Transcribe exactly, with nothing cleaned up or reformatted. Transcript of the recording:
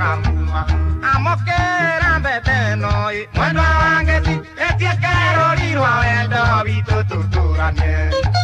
kamuma amokera mbeteno mwendwa wangeti etie kero lirwa wendo bitu tuturanie